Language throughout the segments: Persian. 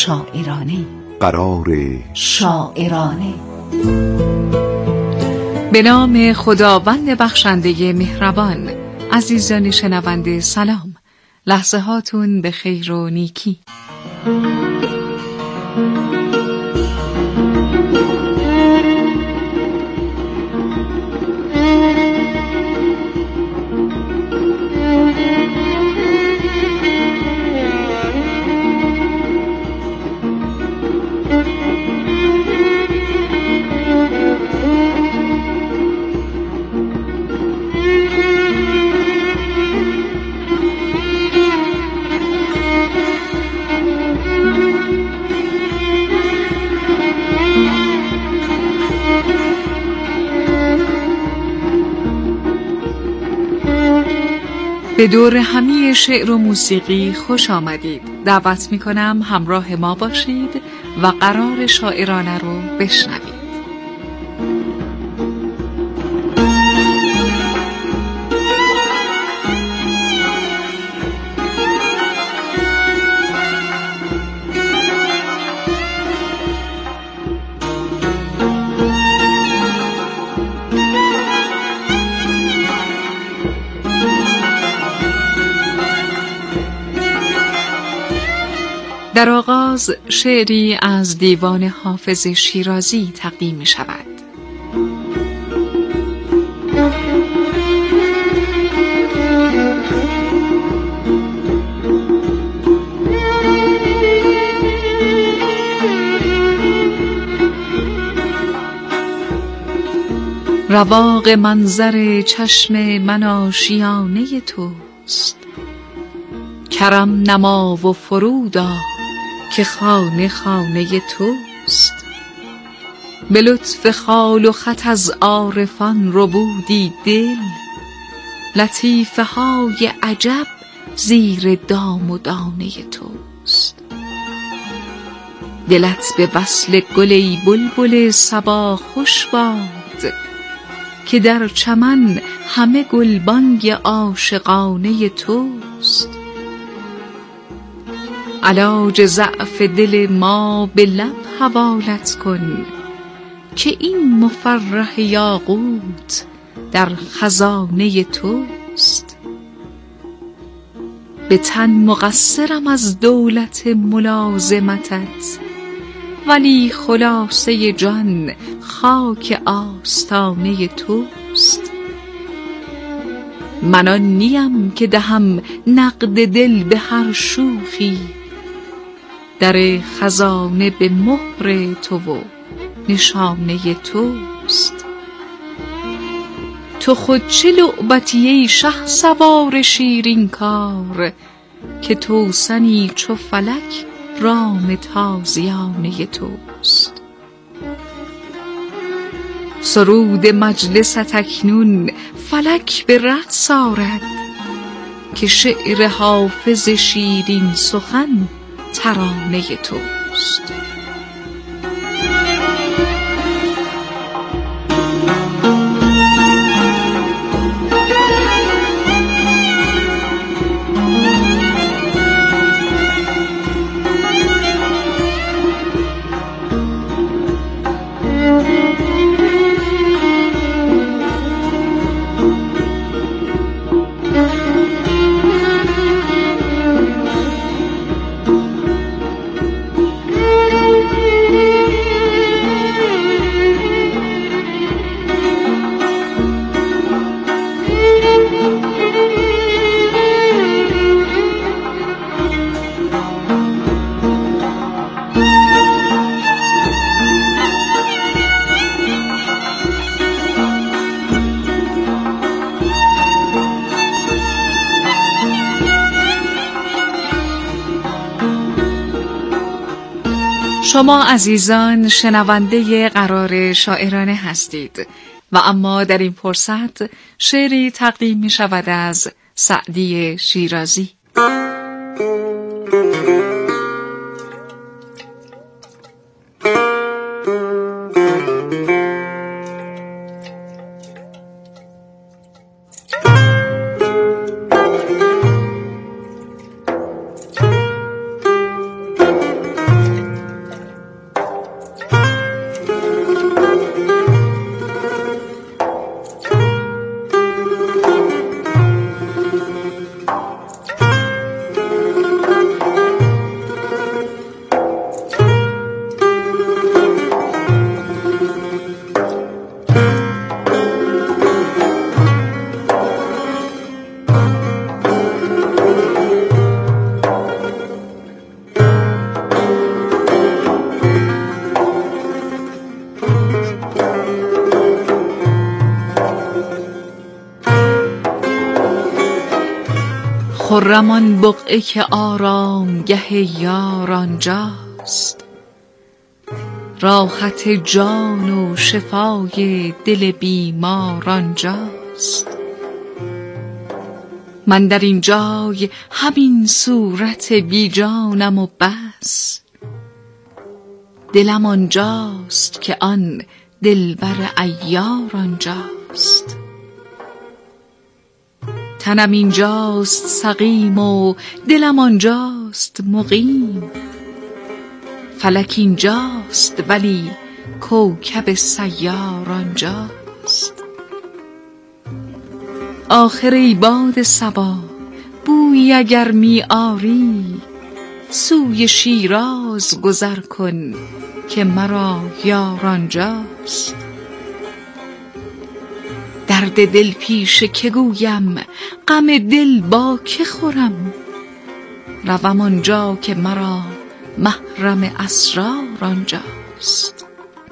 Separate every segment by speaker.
Speaker 1: شاعرانه.
Speaker 2: قرار
Speaker 1: شاعرانه.
Speaker 3: به نام خداوند بخشنده مهربان. عزیزان شنونده سلام. لحظه هاتون به خیر و نیکی. به دور همی شعر و موسیقی خوش آمدید. دعوت می کنم همراه ما باشید و قرار شاعرانه رو بشنوید. در آغاز شعری از دیوان حافظ شیرازی تقدیم می شود. رواق منظر چشم من آشیانه توست، کرم نما و فرودا که خانه خانه توست. به لطف خال و خط از عارفان ربودی دل، لطیفه های عجب زیر دام و دانه توست. دلت به وصل گل ای بلبل صبا خوش باد، که در چمن همه گلبانگ عاشقانه توست. علاج ضعف دل ما به لب حوالت کن، که این مفرح یاقوت در خزانه توست. به تن مقصرم از دولت ملازمتت، ولی خلاصه جان خاک آستانه توست. من آن نیم که دهم نقد دل به هر شوخی، در خزانه به مهر تو و نشانه توست. تو خود چه لعبتی ای شهسوار شیرین کار، که توسنی چو فلک رام تازیانه توست. سرود مجلست اکنون فلک به رقص آرد، که شعر حافظ شیرین سخن ترانه توست. شما عزیزان شنونده قرار شاعرانه هستید و اما در این فرصت شعری تقدیم می شود از سعدی شیرازی. خرم آن بقعه که آرامگه یار آنجاست، راحت جان و شفای دل بیمار آنجاست. من در این جای همین صورت بی جانم و بس، دلم آنجاست که آن دلبر عیار آنجاست. تنم اینجاست سقیم و دلم آنجاست مقیم، فلک اینجاست ولی کوکب سیار آنجاست. آخر ای باد صبا بویی اگر می آری، سوی شیراز گذر کن که مرا یار آنجاست. درد دل پیش که گویم، غم دل با که خورم، روم آنجا که مرا محرم اسرار آنجاست.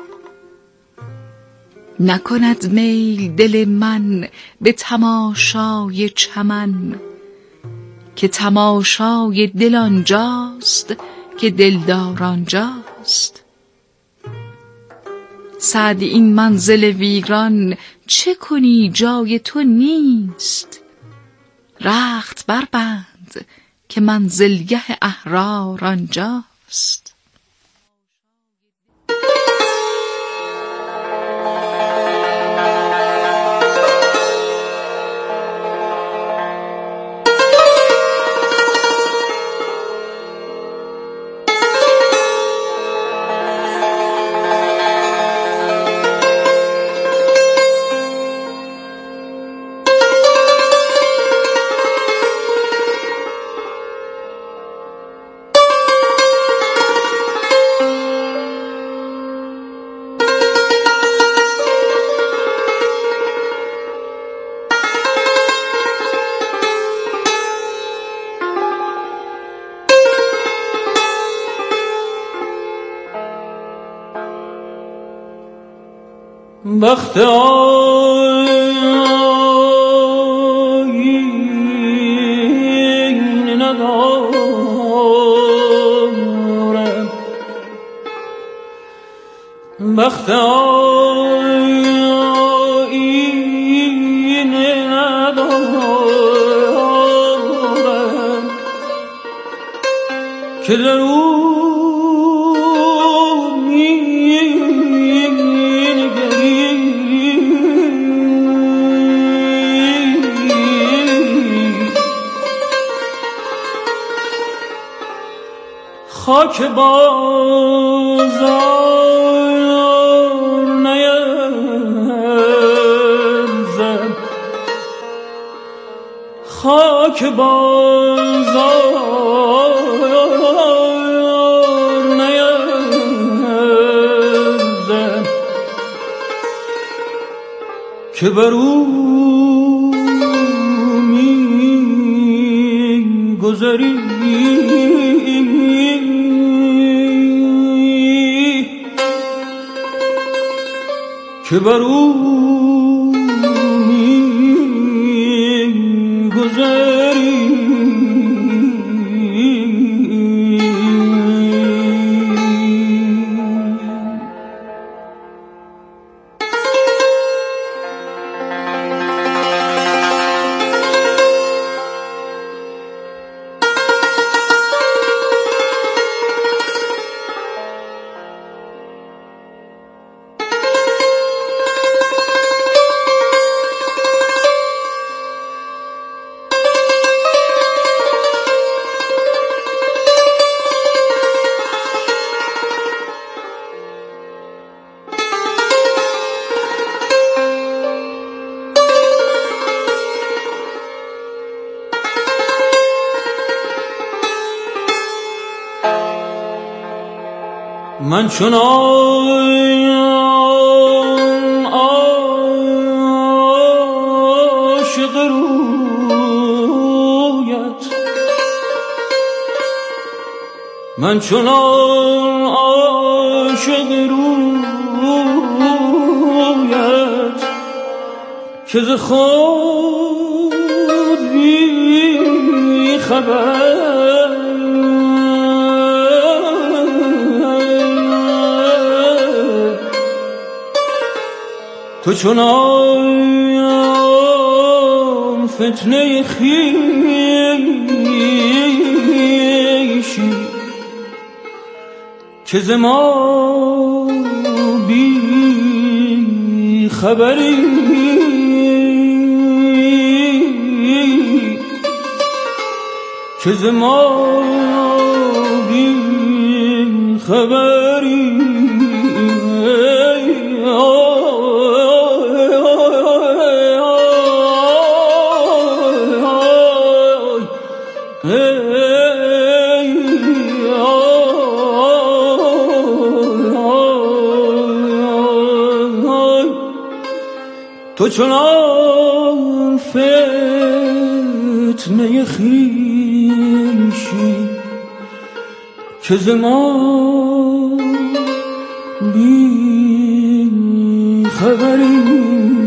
Speaker 3: نکند میل دل من به تماشای چمن، که تماشای دل آنجاست که دلدار آنجاست. سعدی این منزل ویران چه کنی جای تو نیست، رخت بربند که منزلگه احرار آنجاست.
Speaker 2: بخت آیین ندارم، بخت آیین ندارم که در او خاک بازار نیرزم، خاک بازار نیرزم که بر او می گذری که بر او می‌گذری. من چنان عاشق رویت، من چنان عاشق رویت که ز خود بی خبر تو چنان فتنه خویشی که ز ما بی خبری که ز ما بی خبری تو چنان فتنه خویشی که ز ما بی خبری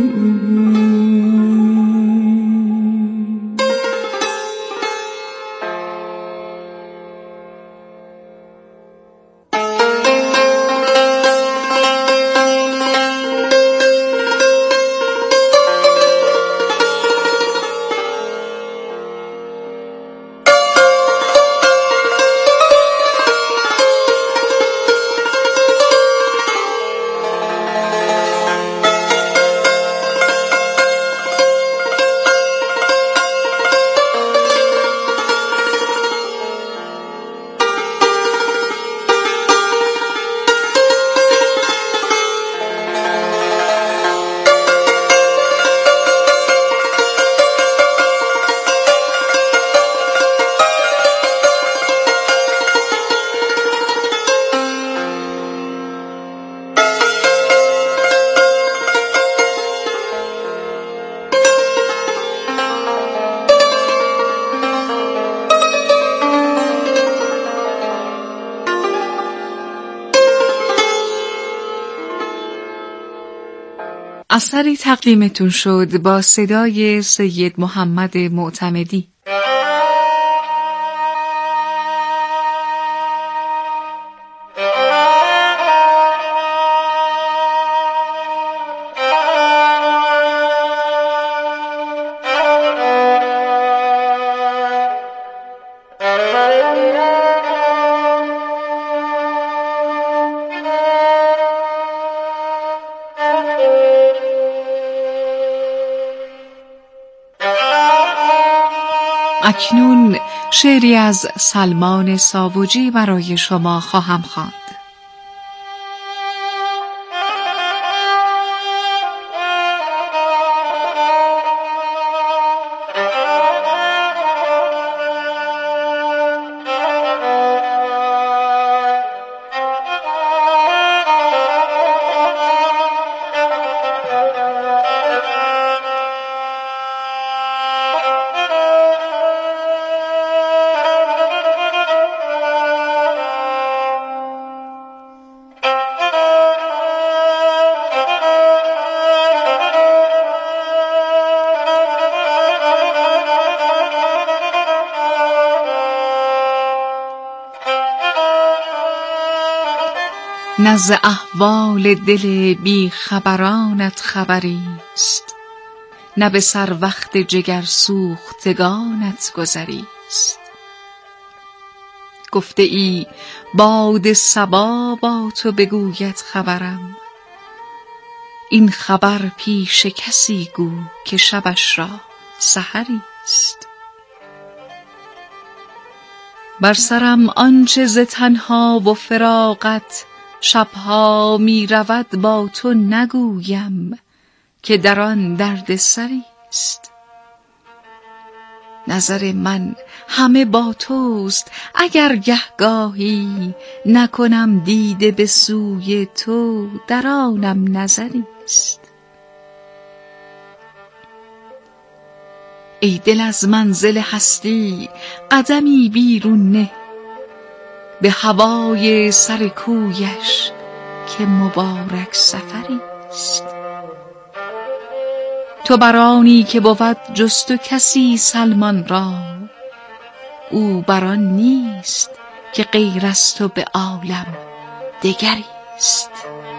Speaker 3: اثری تقدیمتون شد با صدای سید محمد معتمدی. اکنون شعری از سلمان ساوجی برای شما خواهم خواند. نه ز احوال دل بی خبرانت خبری است، نه به سر وقت جگر سوختگانت گذری است. گفته ای باد صبا با تو بگوید خبرم، این خبر پیش کسی گو که شبش را سحری است. بر سرم آنچه ز تنها و فراقت شبها می رود با تو نگویم که در آن درد سری است. نظر من همه با توست، اگر گهگاهی نکنم دیده به سوی تو در آنم نظری است. ای دل از منزل هستی قدمی بیرون نه، به هوای سر کویش که مبارک سفری است. تو برانی که بود جز تو کسی سلمان را، او بران نیست که غیر از تو به عالم دگری است.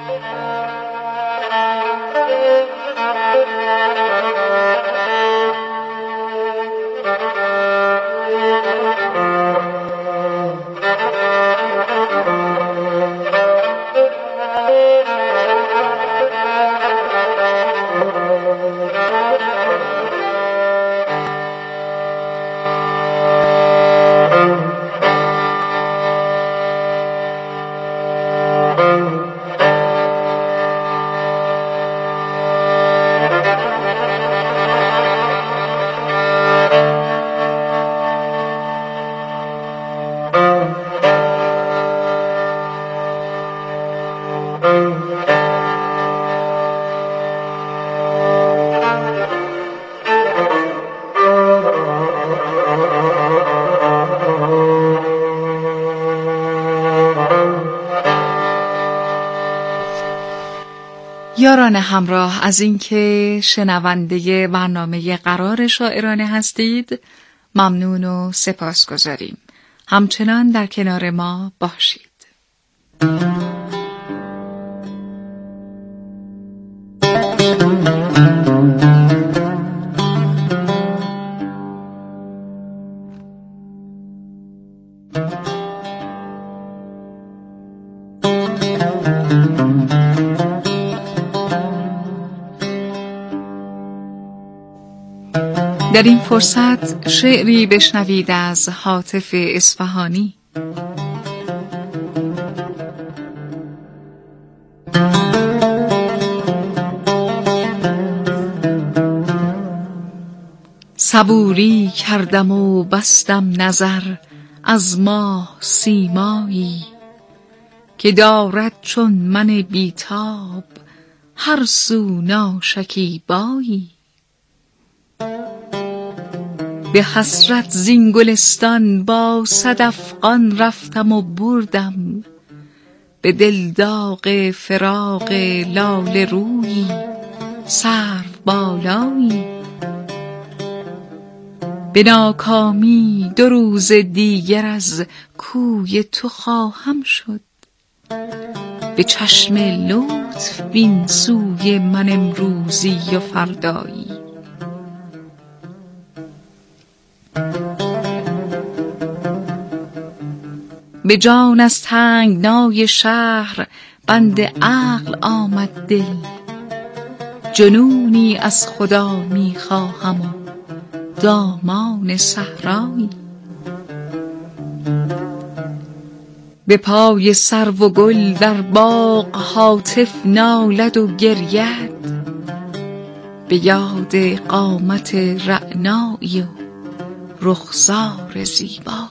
Speaker 3: یاران همراه، از اینکه شنونده برنامه قرار شاعرانه هستید ممنون و سپاسگزاریم. همچنان در کنار ما باشید. در این فرصت شعری بشنوید از هاتف اصفهانی. صبوری کردم و بستم نظر از ماه سیمایی، که دارد چون من بیتاب هر سو ناشکیبایی. به حسرت زین گلستان با صد افغان رفتم و بردم، به دل داغ فراق لاله رویی سرو بالایی. به ناکامی 2 روز دیگر از کوی تو خواهم شد، به چشم لطف بین سوی من امروزی و فردایی. به جان از تنگنای شهر بند عقل آمد دل، جنونی از خدا می خواهم و دامان صحرایی. به پای سرو و گل در باغ هاتف نالد و گرید، به یاد قامت رعنایی و رخسار زیبایی.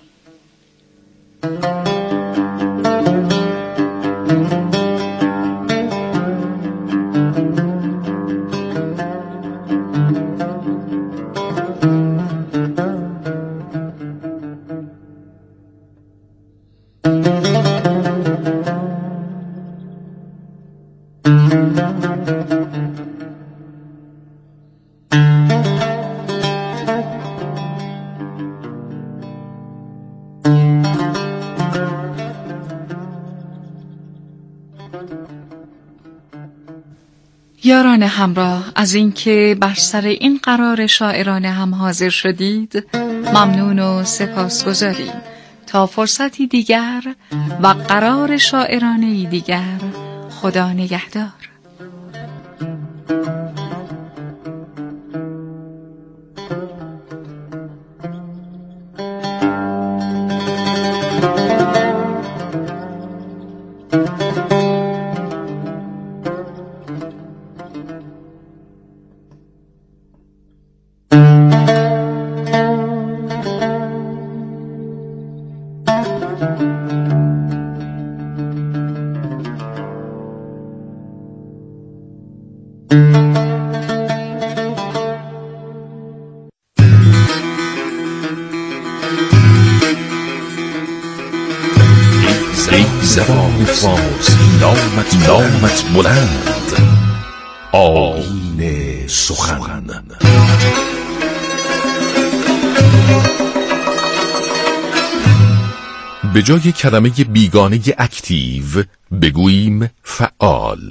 Speaker 3: یاران همراه، از اینکه بر سر این قرار شاعرانه هم حاضر شدید ممنون و سپاسگزاریم. تا فرصتی دیگر و قرار شاعرانه دیگر، خدا نگهدار.
Speaker 4: زبان فارسی نامت بلند، آیین سخن. به جای کلمه بیگانه اکتیو بگوییم فعال.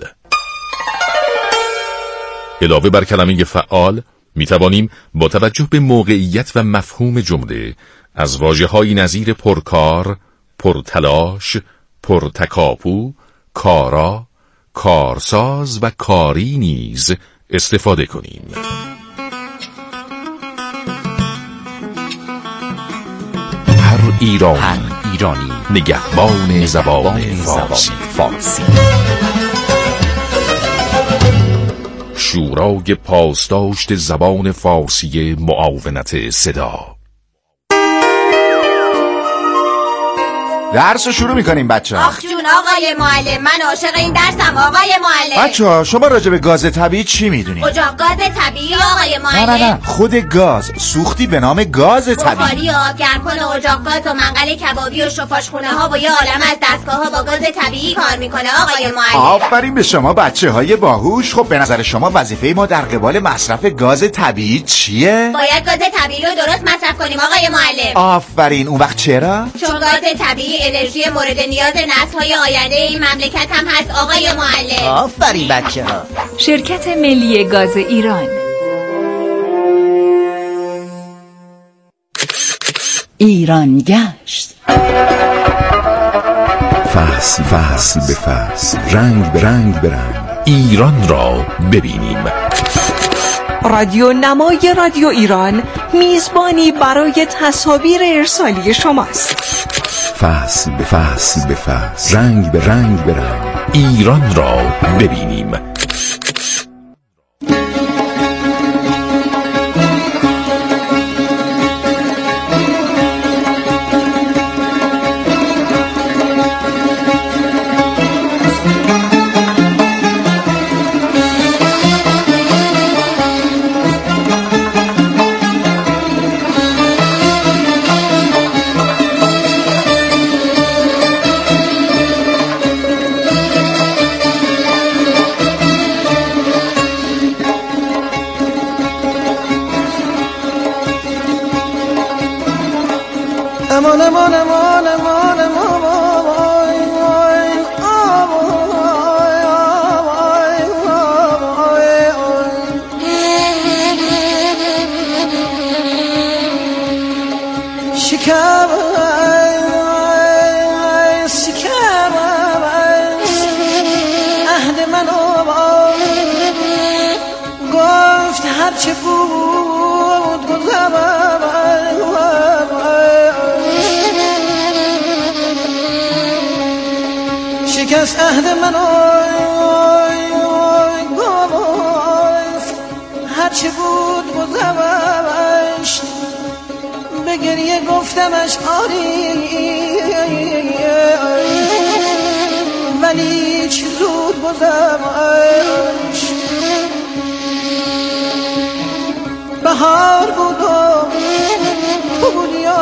Speaker 4: علاوه بر کلمه فعال می توانیم با توجه به موقعیت و مفهوم جمله از واژه‌هایی نظیر پرکار، پرتلاش، پرتکاپو، کارا، کارساز و کاری نیز استفاده کنیم. هر ایرانی نگهبان زبان فارسی. شورای پاسداشت زبان فارسی معاونت صدا.
Speaker 5: درس رو شروع میکنیم بچه ها.
Speaker 6: آخ جون آقای معلم، من عاشق این درسم آقای معلم.
Speaker 5: بچه ها شما راجع به گاز طبیعی چی میدونید؟
Speaker 6: اجاق گاز طبیعی آقای معلم.
Speaker 5: نه خود گاز، سوختی به نام گاز طبیعی.
Speaker 6: بخاری و گرمکن و اجاق گاز و منقل کبابی و شفاشخونه ها و یه عالم از دستگاه ها با گاز طبیعی کار میکنه آقای معلم.
Speaker 5: آفرین به شما بچه های باهوش. خب به نظر شما وظیفه ما در قبال مصرف گاز طبیعی چیه؟
Speaker 6: باید گاز طبیعی رو درست مصرف کنیم آقای معلم.
Speaker 5: آفرین. اون وقت چرا؟
Speaker 6: چون گاز طبیعی انرژی مورد نیاز نسل‌های آینده این مملکت هم هست آقای معلم.
Speaker 7: آفرین بچه‌ها.
Speaker 1: شرکت ملی گاز ایران. ایران گشت.
Speaker 4: فصل به فصل، رنگ به رنگ برنگ، ایران را ببینیم.
Speaker 8: رادیو نمای رادیو ایران میزبانی برای تصاویر ارسالی شماست.
Speaker 4: فصل به فصل، رنگ به رنگ برنگ، ایران را ببینیم.
Speaker 2: هرچه بود شکست عهد من گفت هرچه بود گذشت به گریه گفتمش آری ولی چه زود گذشت بهار بود و تو بودی و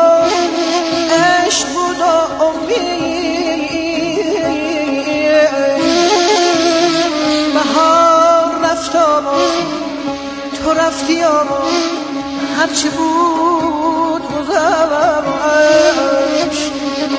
Speaker 2: عشق بود و امید بهار رفت و تو رفتی و هرچی بود گذشت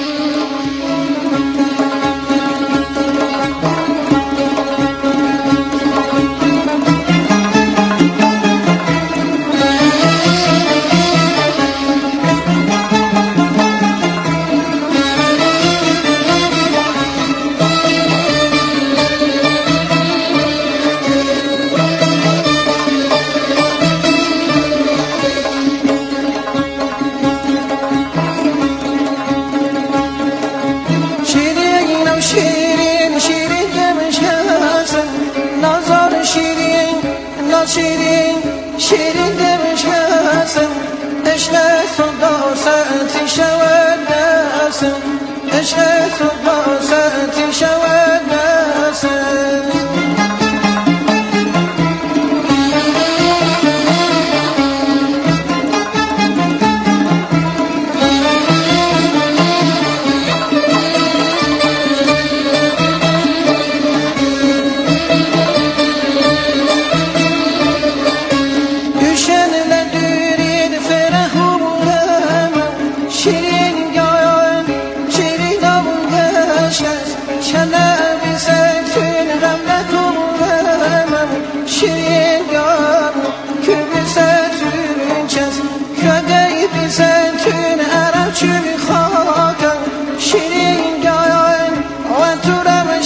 Speaker 2: شیرین دمش هستم عشق صدا ساعتی شود نسم عشق صدا ساعتی شود نسم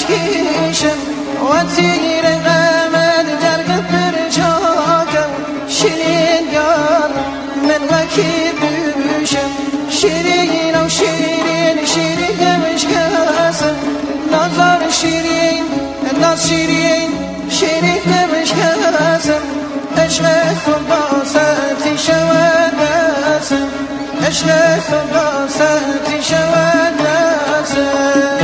Speaker 2: کشکشم و تیر غمت در قبر چاکم شیرین یار من وکی بوشم شیرین و شیرین شیرین دمش کسم نازار شیرین ناز شیرین شیرین دمش کسم عشق خود با سنتی شود بسم عشق خود با سنتی شود بسم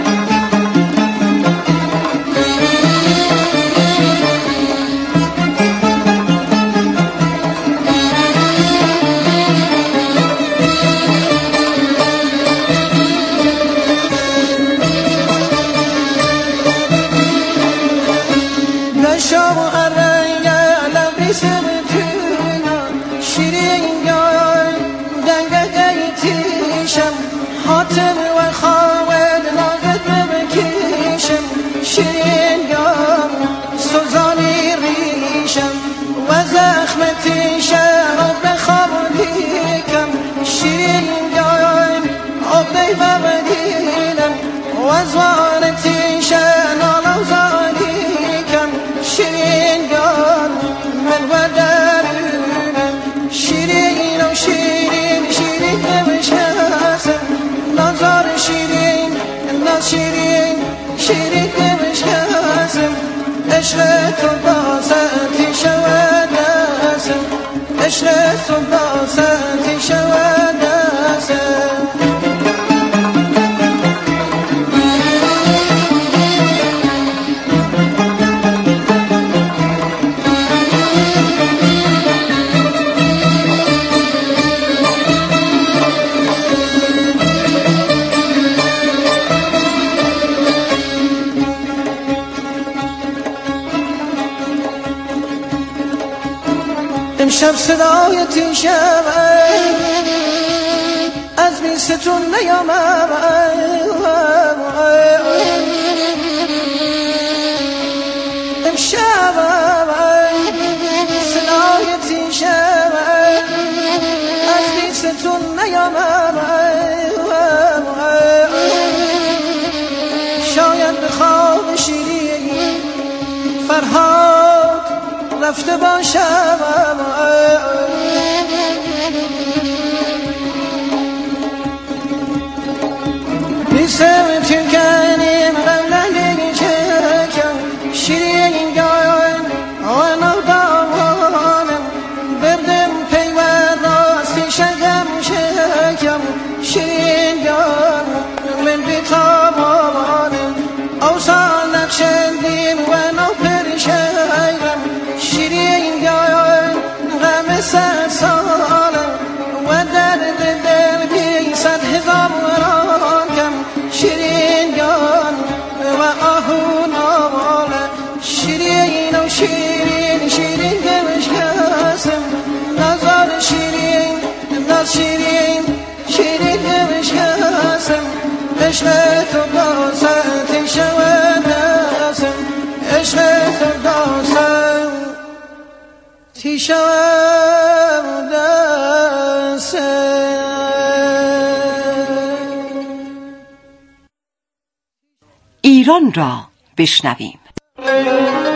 Speaker 2: حاتم و خالد ناقد بکشم شیرین یار سوزانی ریشم و زخمتی شهر بخوابیکم شیرین یار آبی بردیدم و زوانتی شهر نالوزانیکم شیرین یار من و درونم شیرین و شیرین شیرین بمشکسم نازار شیرین ناز شیرین شیرین دمش کسم عشق تو با سنتی شود دستم عشق تو با سنتی شود دستم امشب صدایتی شود از بیستون نیامد امشب صدایتی شود از بیستون نیامد شاید به خواب شیرین فرهاد رفته باشم بیسم تنکنیم قبلنی چکم شیرین گاین آنا دامانم بردم پیوند راستی شگم شکم شیرین گاین من بیتامانم اوسان نقشندیم و نو پرشیرم شیرین گاین غم سر سالم و درد دل بی 100,000 رانکم شیرین گاین و آهو ناله شیرین و شیرین شیرین دمش کسم نازار شیرین ناز شیرین شیرین دمش کسم عشق تو با سنتی شود دستم عشق تو با سنتی شود دستم.
Speaker 8: ایران را بشنویم.